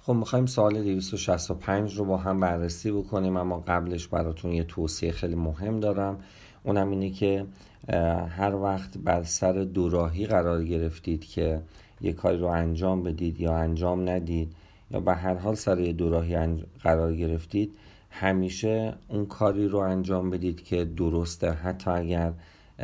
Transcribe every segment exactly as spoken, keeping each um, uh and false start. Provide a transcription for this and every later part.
خب میخوایم سوال دویست و شصت و پنج رو با هم بررسی بکنیم، اما قبلش براتون یه توصیه خیلی مهم دارم. اونم اینه که هر وقت بر سر دوراهی قرار گرفتید که یه کاری رو انجام بدید یا انجام ندید، یا به هر حال سر یه دوراهی قرار گرفتید، همیشه اون کاری رو انجام بدید که درسته، حتی اگر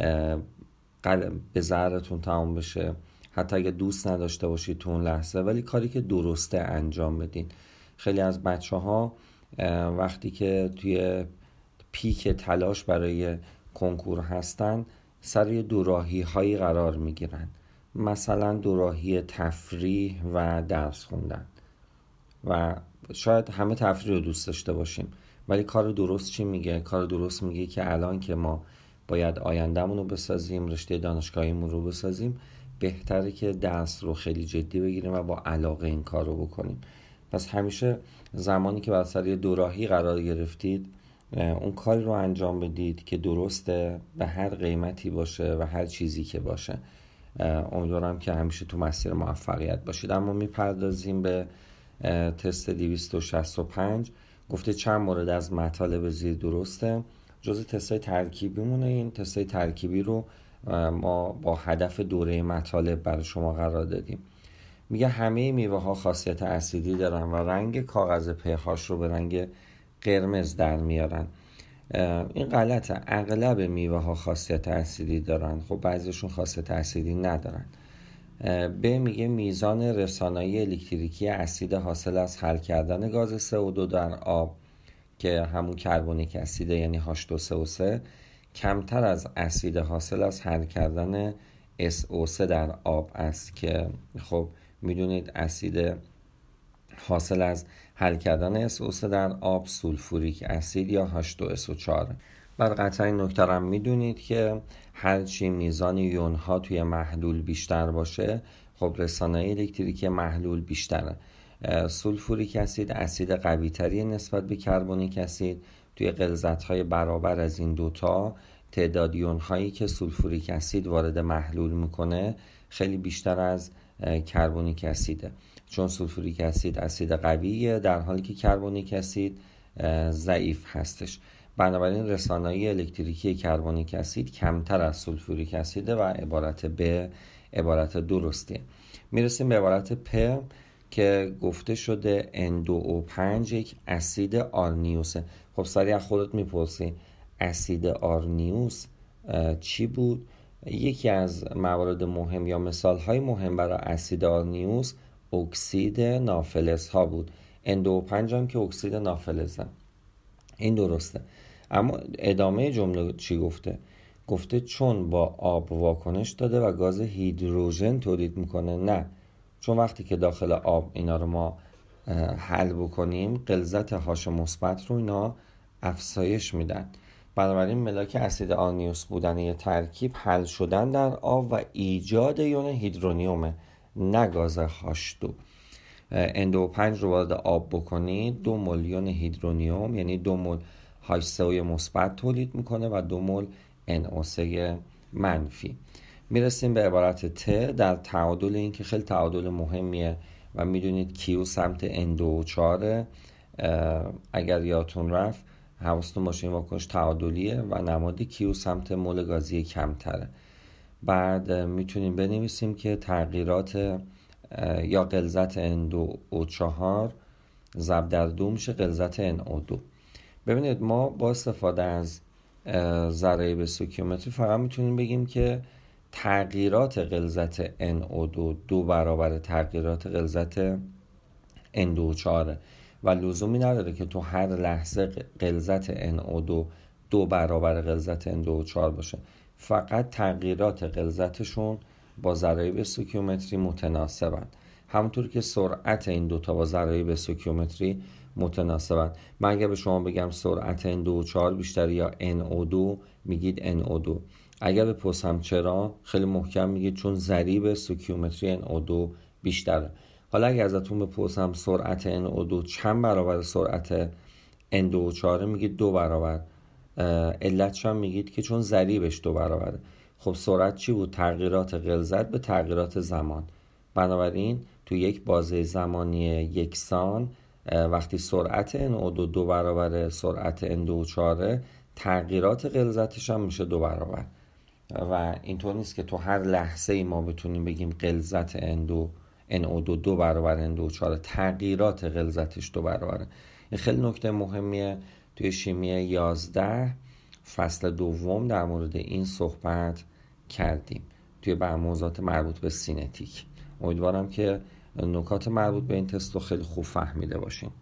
به ضررتون تمام بشه، حتی اگه دوست نداشته باشید تو اون لحظه، ولی کاری که درسته انجام بدین. خیلی از بچه ها وقتی که توی پیک تلاش برای کنکور هستن سر یه دوراهی هایی قرار میگیرن، مثلا دوراهی تفریح و درس خوندن، و شاید همه تفریح رو دوست داشته باشیم، ولی کار درست چی میگه؟ کار درست میگه که الان که ما باید آینده‌مون رو بسازیم، رشته دانشگاهیمون رو بسازیم، بهتره که درس رو خیلی جدی بگیریم و با علاقه این کار رو بکنیم. پس همیشه زمانی که بر سر یه دوراهی قرار گرفتید، اون کاری رو انجام بدید که درسته، به هر قیمتی باشه و هر چیزی که باشه. امیدوارم که همیشه تو مسیر موفقیت باشید. اما میپردازیم به تست دویست و شصت و پنج. گفته چند مورد از مطالب زیر درسته؟ جزء تستای ترکیبی مونه. این تستای ترکیبی رو ما با هدف دوره مطالب برای شما قرار دادیم. میگه همه میوه ها خاصیت اسیدی دارن و رنگ کاغذ پیهاش رو به رنگ قرمز در میارن. این غلطه. اغلب میوه ها خاصیت اسیدی دارن، خب بعضیشون خاصیت اسیدی ندارن. ب میگه میزان رسانایی الکتریکی اسید حاصل از حل کردن گاز سی او دو در آب که همون کربونیک اسید یعنی هاچ دو سی او سه کمتر از اسید حاصل از حل کردن اس او سه در آب است، که خب میدونید اسید حاصل از حل کردن اس او سه در آب سولفوریک اسید یا هاچ دو اس او چهار. بعد قطعا این نکته هم میدونید که هرچی میزان یون ها توی محلول بیشتر باشه، خب رسانایی الکتریکی محلول بیشتره. سولفوریک اسید اسید قوی تری نسبت به کربونیک اسید. توی غلظت های برابر از این دوتا تعداد یون هایی که سولفوریک اسید وارد محلول میکنه خیلی بیشتر از کربونیک اسیده، چون سولفوریک اسید اسید قویه در حالی که کربونیک اسید ضعیف هستش. بنابراین رسانایی الکتریکی کربونیک اسید کمتر از سولفوریک اسیده و عبارت به عبارت درستیه. میرسیم به عبارت پ که گفته شده ان دو او پنج یک اسید آرنیوسه. خب سریع خودت میپرسی اسید آرنیوس چی بود؟ یکی از موارد مهم یا مثالهای مهم برای اسید آرنیوس اکسید نافلز ها بود. ان دو او پنج هم که اکسید نافلزه. این درسته. اما ادامه جمله چی گفته؟ گفته چون با آب واکنش داده و گاز هیدروژن تولید میکنه. نه، چون وقتی که داخل آب اینا رو ما حل بکنیم غلظت هاش مثبت رو اینا افزایش میدن. بنابراین ملاک اسید آرنیوس بودن یه ترکیب حل شدن در آب و ایجاد یون هیدرونیومه، نه گاز هاچ دو. ان دو او پنج رو وارد آب بکنید، دو مول یون هیدرونیوم یعنی دو مول هاچ سه او مثبت تولید میکنه و دو مول ان او سه منفی. میرسیم به عبارت ت در تعادل. این که خیلی تعادل مهمیه و میدونید کیو سمت ان دو او چهار. اگر یادتون رفت حواستون باشه این واکنش تعادلیه و نماد کیو سمت مول گازی کمتره. بعد میتونیم بنویسیم که تغییرات یا غلظت ان دو او چهار ضرب در دو میشه غلظت ان او دو. ببینید ما با استفاده از ضریب استوکیومتری فقط میتونیم بگیم که تغییرات غلظت ان او دو دو برابر تغییرات غلظت ان دو او چهار و لزومی نداره که تو هر لحظه غلظت ان او دو دو برابر غلظت ان دو او چهار باشه. فقط تغییرات غلظتشون با ضریب استوکیومتری متناسبن، همونطور که سرعت این دوتا با ضریب استوکیومتری متناسبن. من اگر به شما بگم سرعت ان دو او چهار بیشتر یا ان او دو، میگید ان او دو. اگر بپرسم چرا، خیلی محکم میگید چون ضریب استوکیومتری ان او دو بیشتره. حالا اگر ازتون بپرسم سرعت ان او دو چند برابر سرعت ان دو او چهار، میگید دو برابر. علتش هم میگید که چون ضریبش دو برابره. خب سرعت چی بود؟ تغییرات غلظت به تغییرات زمان. بنابراین تو یک بازه زمانی یکسان وقتی سرعت ان او دو دو برابر سرعت ان دو چهار، تغییرات غلظتش هم میشه دو برابر و اینطور نیست که تو هر لحظه ای ما بتونیم بگیم غلظت ان دو ان او دو دو برابر ان دو چهار، تغییرات غلظتش دو برابره. این خیلی نکته مهمیه. توی شیمی یازده فصل دوم در مورد این صحبت کردیم توی موضوعات مربوط به سینتیک. امیدوارم که نکات مربوط به این تست رو خیلی خوب فهمیده باشیم.